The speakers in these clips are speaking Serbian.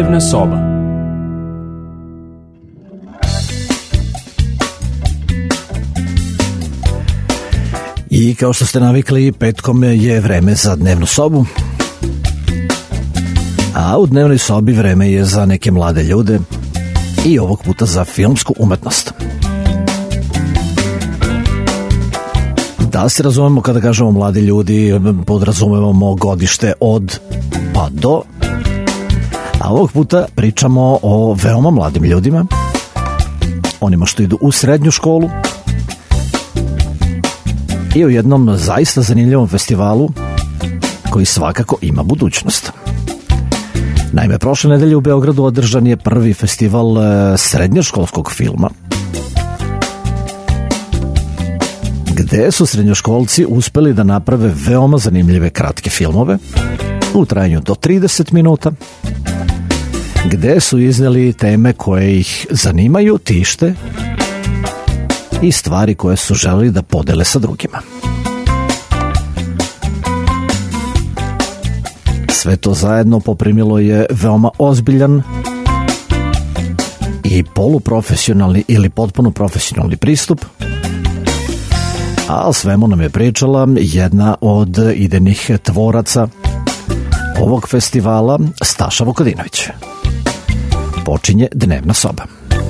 Dnevna soba. I kao što ste navikli, petkom je vreme za dnevnu sobu, a u dnevnoj sobi vreme je za neke mlade ljude i ovog puta za filmsku umetnost. Da se razumemo, kada kažemo mladi ljudi, podrazumevamo godište od pa do, a ovog puta pričamo o veoma mladim ljudima, onima što idu u srednju školu, i o jednom zaista zanimljivom festivalu koji svakako ima budućnost. Naime, prošle nedelje u Beogradu održan je prvi festival srednjoškolskog filma, gde su srednjoškolci uspeli da naprave veoma zanimljive kratke filmove u trajanju do 30 minuta, gde su izneli teme koje ih zanimaju, tište i stvari koje su želeli da podele sa drugima. Sve to zajedno poprimilo je veoma ozbiljan i poluprofesionalni ili potpuno profesionalni pristup, a o svemu nam je pričala jedna od idejnih tvoraca ovog festivala, Staša Vukadinović. Počinje dnevna soba.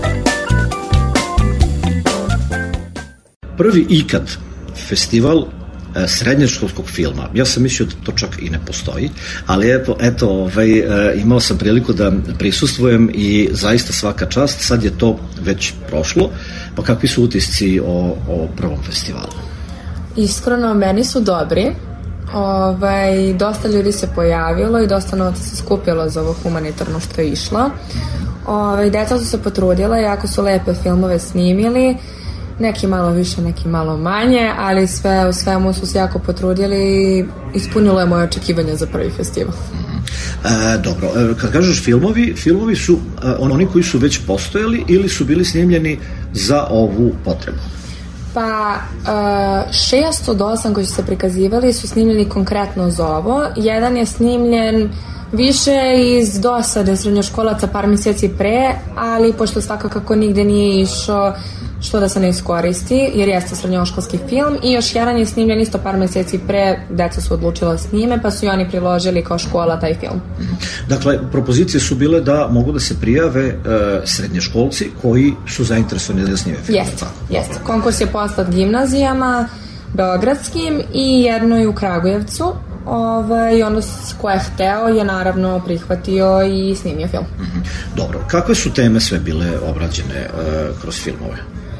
Prvi ikad festival srednjoškolskog filma. Ja sam mislio da to čak i ne postoji, ali eto, imao sam priliku da prisustvujem i zaista svaka čast. Sad je to već prošlo, pa kakvi su utisci o prvom festivalu? Iskreno, meni su dobri. Dosta ljudi se pojavilo i dosta novca se skupilo za ovo humanitarno što je išlo. Deca su se potrudila, jako su lepe filmove snimili, neki malo više, neki malo manje, ali sve u svemu su se jako potrudili i ispunilo je moje očekivanje za prvi festival. Dobro, kad kažeš filmovi su oni koji su već postojali ili su bili snimljeni za ovu potrebu? Pa 6 od 8 koji su se prikazivali su snimljeni konkretno za ovo. Jedan je snimljen više iz dosade srednjoškolaca par mjeseci pre, ali pošto svakako nigde nije išao, što da se ne iskoristi, jer jeste srednjoškolski film, i još jedan je snimljen isto par mjeseci pre, deca su odlučila snime, pa su i oni priložili kao škola taj film. Dakle, propozicije su bile da mogu da se prijave srednjoškolci koji su zainteresovani da snime film. Jeste. Konkurs je poslat gimnazijama, beogradskim i jednoj u Kragujevcu. I ono ko je hteo je naravno prihvatio i snimio film. Dobro, kakve su teme sve bile obrađene kroz filmove?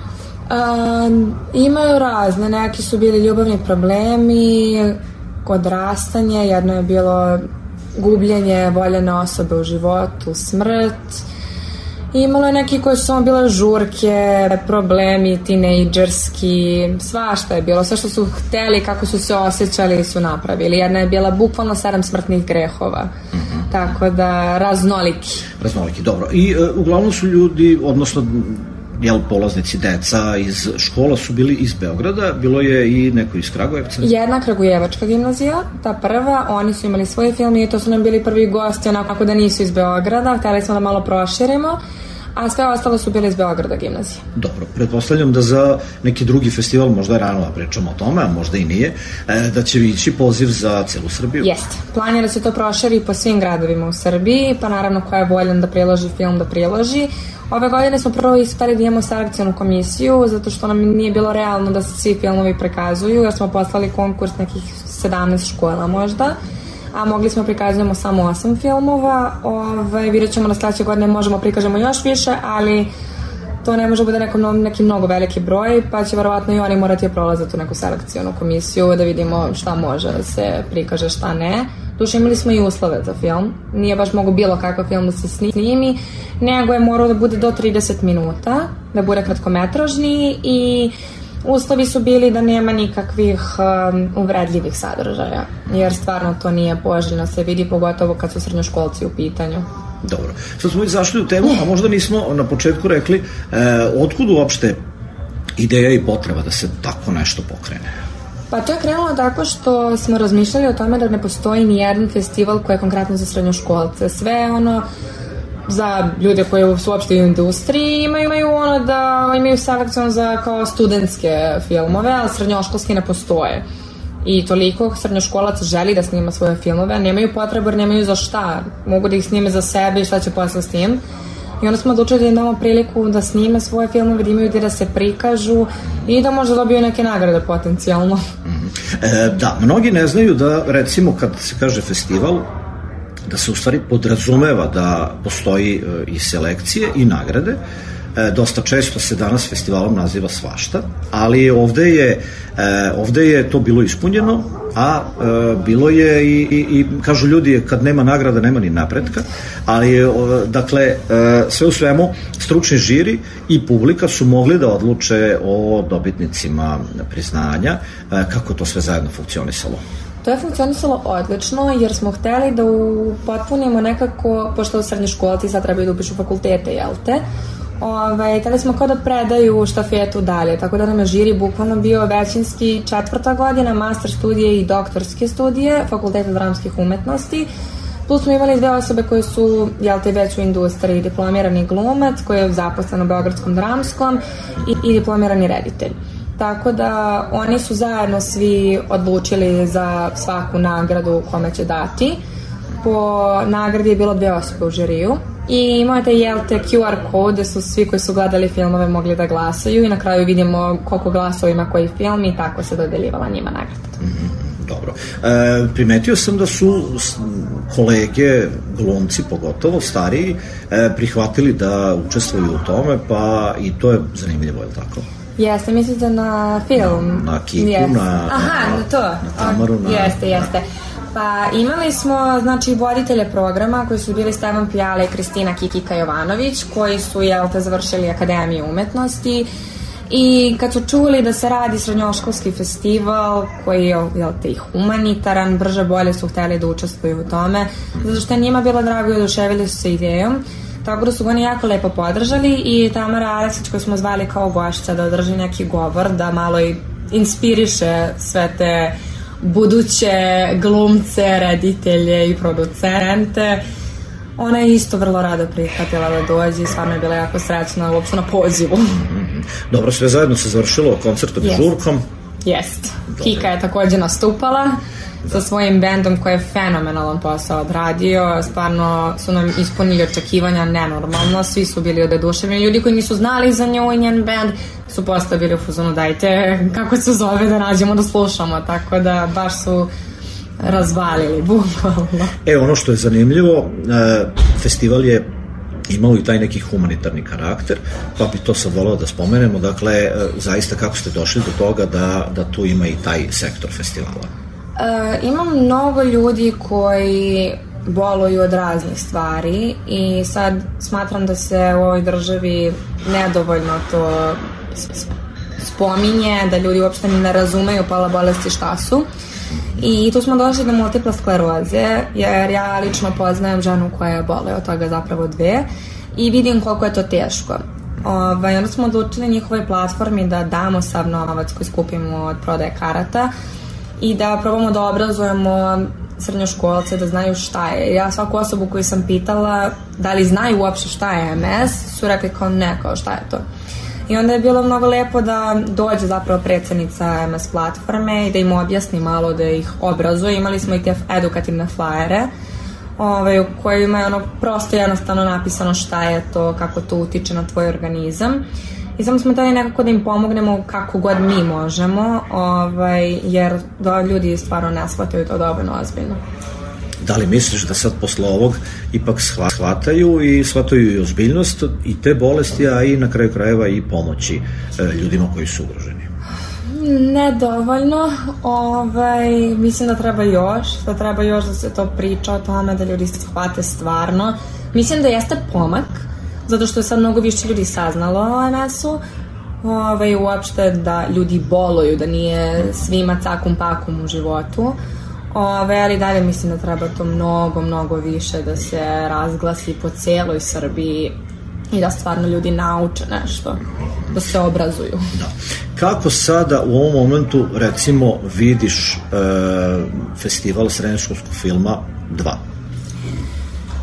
Imaju razne, neki su bili ljubavni problemi, odrastanje, jedno je bilo gubljenje voljene osobe u životu, smrt. Imalo je neki koji su samo bile žurke, problemi tinejdžerski, svašta je bilo, sve što su hteli, kako su se osjećali su napravili. Jedna je bila bukvalno 7 smrtnih grehova, tako da raznoliki, dobro. I uglavnom su ljudi, odnosno polaznici, deca iz škola su bili iz Beograda, bilo je i neko iz Kragujevca? Jedna kragujevačka gimnazija, ta prva, oni su imali svoj film i to su nam bili prvi gosti, onako da nisu iz Beograda, hteli smo da malo proširimo, a sve ostalo su bili iz Beograda gimnazije. Dobro, pretpostavljam da za neki drugi festival, možda je rano da pričamo o tome, a možda i nije, da će ići poziv za celu Srbiju? Jeste, plan je da se to proširi po svim gradovima u Srbiji, pa naravno ko je voljan da priloži film da priloži. Ove godine smo prvo ispali da imamo selekcijonu komisiju, zato što nam nije bilo realno da se svi filmovi prikazuju, jer smo poslali konkurs nekih 17 škola možda, a mogli smo prikazujemo samo 8 filmova. Vidjet ćemo da sledeće godine možemo prikažemo još više, ali to ne može bude neki mnogo veliki broj, pa će verovatno i oni morati prolazati u neku selekcijonu komisiju da vidimo šta može da se prikaže, šta ne. Duše, imali smo i uslove za film, nije baš mogu bilo kakav film da se snimi, nego je morao da bude do 30 minuta, da bude kratkometražni, i uslovi su bili da nema nikakvih uvredljivih sadržaja, jer stvarno to nije poželjno se vidi, pogotovo kad su srednjoškolci u pitanju. Dobro, sad smo zašli u temu, a možda nismo na početku rekli otkud uopšte ideja i potreba da se tako nešto pokrene? Pa to je krenulo tako što smo razmišljali o tome da ne postoji ni jedan festival koji je konkretno za srednjoškolce. Sve za ljude koji su uopšte u industriji imaju ono da imaju selekciju za kao studentske filmove, ali srednjoškolski ne postoje. I toliko srednjoškolaca želi da snima svoje filmove, nemaju potrebu jer nemaju za šta. Mogu da ih snime za sebe i šta će posle s tim. I onda smo odlučili da im damo priliku da snime svoje filmove, da imaju gde da se prikažu i da možda dobiju neke nagrade potencijalno. Da, mnogi ne znaju da, recimo, kad se kaže festival, da se u stvari podrazumeva da postoji i selekcije i nagrade. Dosta često se danas festivalom naziva svašta, ali ovde je to bilo ispunjeno, a bilo je i kažu ljudi, kad nema nagrada nema ni napretka, ali dakle sve u svemu stručni žiri i publika su mogli da odluče o dobitnicima priznanja. Kako to sve zajedno funkcionisalo? To je funkcionisalo odlično jer smo hteli da upotpunimo nekako, pošto u srednjoškolci sad trebaju da upišu fakultete, jel te? Hteli smo kao da predaju štafetu dalje, tako da nam je žiri bukvalno bio većinski 4. godina, master studije i doktorske studije Fakulteta dramskih umetnosti, plus smo imali 2 osobe koje su, jel te, već u industriji, diplomirani glumac koji je zaposlen u Beogradskom dramskom i diplomirani reditelj. Tako da oni su zajedno svi odlučili za svaku nagradu kome će dati. Po nagradi je bilo 2 osobe u žiriju i imate QR kod gde su svi koji su gledali filmove mogli da glasaju i na kraju vidimo koliko glasova ima koji film i tako se dodeljivala njima nagrada. Dobro. Primetio sam da su kolege, glumci pogotovo, stariji, prihvatili da učestvuju u tome, pa i to je zanimljivo, je li tako? Jeste, mislite na film? Na Kiku, na Tamaru. Jeste. Pa imali smo, znači, voditelje programa koji su bili Stevan Pljale i Kristina Kikika Jovanović, koji su, jel te, završili Akademiju umetnosti i kad su čuli da se radi srednjoškolski festival koji je, jel te, i humanitaran, brže bolje su hteli da učestvuju u tome, zato što je njima bilo drago i oduševili su se idejom. Tako da su ga oni jako lepo podržali i Tamara Aleksić, koju smo zvali kao gošća da održi neki govor, da malo i inspiriše sve te buduće glumce, reditelje i producente. Ona je isto vrlo rado prihvatila da dođe i stvarno je bila jako srećna uopšte na pozivu. Dobro, sve zajedno se završilo koncertom i žurkom. Jest. Kika je takođe nastupala sa svojim bendom koji je fenomenalan posao odradio. Stvarno su nam ispunili očekivanja nenormalno. Svi su bili oduševljeni. Ljudi koji nisu znali za nju i njen bend su postao bili u fuzonu, dajte kako se zove da nađemo da slušamo. Tako da baš su razvalili, bukvalno. Ono što je zanimljivo, festival je imao i taj neki humanitarni karakter, pa bi to sad volao da spomenemo. Dakle, zaista kako ste došli do toga da tu ima i taj sektor festivala? Ima mnogo ljudi koji boluju od raznih stvari i sad smatram da se u ovoj državi nedovoljno to spominje, da ljudi uopšte ne razumeju pola bolesti šta su. I tu smo došli do multiple skleroze, jer ja lično poznajem ženu koja je boluje od toga, zapravo 2, i vidim koliko je to teško. Onda smo odlučili njihovoj platformi da damo sav novac koji skupimo od prodaje karata i da probamo da obrazujemo srednjoškolce da znaju šta je. Ja svaku osobu koju sam pitala da li znaju uopšte šta je MS, su rekli kao ne, kao šta je to. I onda je bilo mnogo lepo da dođe zapravo predsednica MS platforme i da im objasni malo, da ih obrazuje. Imali smo i te edukativne flajere u kojima je prosto jednostavno napisano šta je to, kako to utiče na tvoj organizam. I samo smo tada nekako da im pomognemo kako god mi možemo, jer da ljudi stvarno ne shvataju to dovoljno ozbiljno. Da li misliš da sad posle ovog ipak shvataju i ozbiljnost i te bolesti, a i na kraju krajeva i pomoći ljudima koji su ugroženi? Nedovoljno. Mislim da treba još da se to priča o tome, da ljudi shvate stvarno. Mislim da jeste pomak, zato što je sad mnogo više ljudi saznalo o MS-u, uopšte da ljudi boluju, da nije svima cakum pakum u životu. Ali dalje mislim da treba to mnogo više da se razglasi po celoj Srbiji i da stvarno ljudi nauče nešto, da se obrazuju. Da. Kako sada u ovom momentu recimo vidiš festival srednjoškolskog filma 2?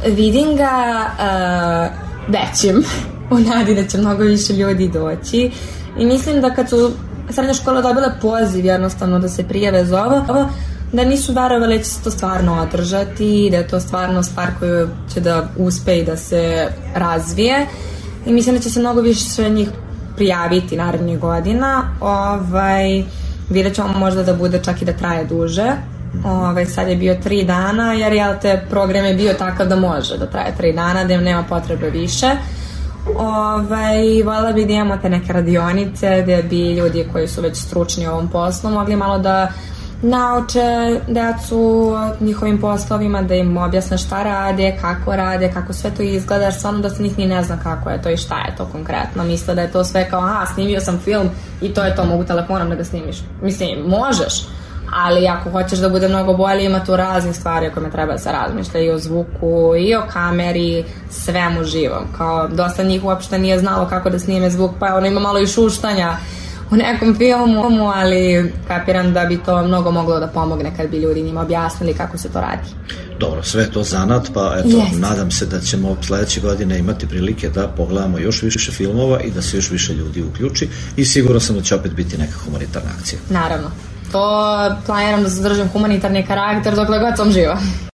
Vidim ga većim, u nadi da će mnogo više ljudi doći i mislim da kad su srednje škole dobile poziv jednostavno da se prijave za ovo, da nisu verovali da će se to stvarno održati, da je to stvarno stvar koju će da uspe i da se razvije i mislim da će se mnogo više njih prijaviti narednih godina. Vidjet ćemo možda da bude čak i da traje duže. Sad je bio 3 dana jer program je bio takav da može da traje 3 dana, da im nema potrebe više. Voljela bi da imamo te neke radionice gde bi ljudi koji su već stručni u ovom poslu mogli malo da nauče decu njihovim poslovima, da im objasne šta rade, kako sve to izgleda, jer stvarno dosta njih ni ne zna kako je to i šta je to konkretno. Misle da je to sve kao, snimio sam film i to je to, mogu telefonom da ga snimiš. Mislim, možeš, ali ako hoćeš da bude mnogo bolje, ima tu raznih stvari o kojima treba da se razmišlja, i o zvuku, i o kameri, svemu živom. Kao, dosta njih uopšte nije znalo kako da snime zvuk, pa ono ima malo i šuštanja u nekom filmu, ali kapiram da bi to mnogo moglo da pomogne kad bi ljudi njima objasnili kako se to radi. Dobro, sve to zanat, pa eto, nadam se da ćemo sledeće godine imati prilike da pogledamo još više filmova i da se još više ljudi uključi i sigurno sam da će opet biti neka humanitarna akcija. Naravno, to planiram da zadržim humanitarni karakter dokle god sam živa.